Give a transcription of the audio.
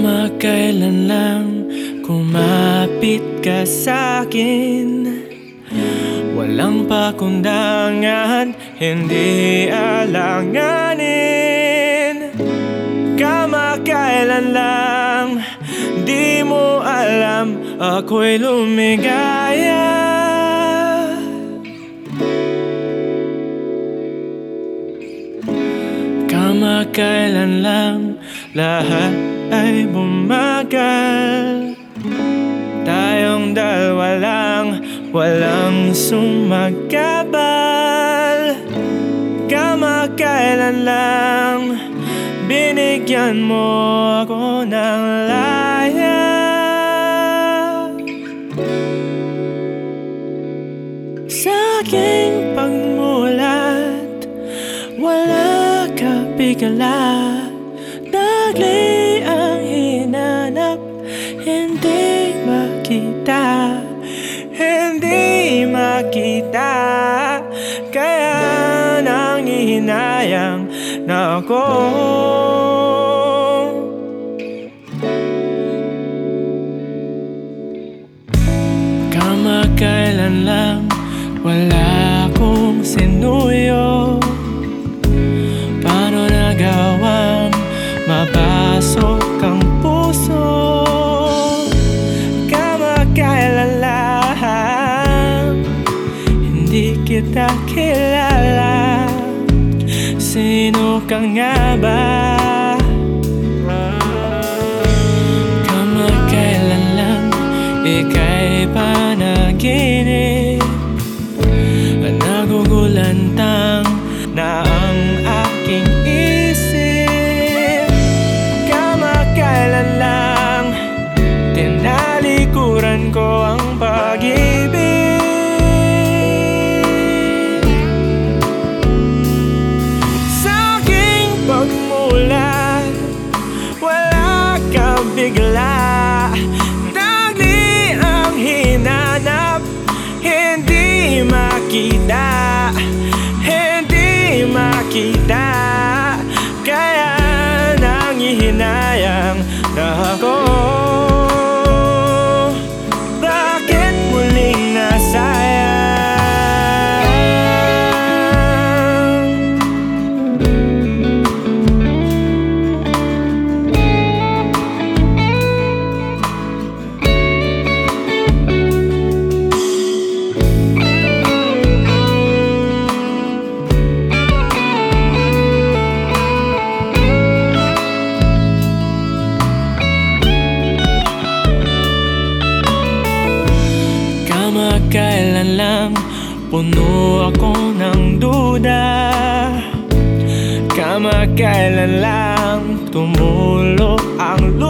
Kamakailan lang kumapit ka sa'kin, walang pakundangan, hindi alanganin. Kamakailan lang, di mo alam, ako'y lumigaya. Kamakailan lang, lahat ay bumagal. Tayong dalawa lang, walang sumagkabal. Kamakailan lang, binigyan mo ako ng laya. Sa aking pagmulat, wala ka bigla. Dagli ang hinanap, hindi makita, hindi makita. Kaya nanghihinayang na ako. Kamakailan lang, wala akong sinuyo. Paano nagawang mapasok ang puso? Kamakailan lang, hindi kita kilala. Sino ka nga ba? Kamakailan lang, ika'y panaginip. Nagugulantang na ang aking isip. Kamakailan lang, tinalikuran ko ang pag-ibig. Sa aking pagmulat, wala ka bigla. Dagli ang hinanap, hindi makita, hindi makita. Kaya nanghihinayang na ako. Bakit muling nasayang? Kamakailan lang, puno ako ng duda. Kamakailan lang, tumulo ang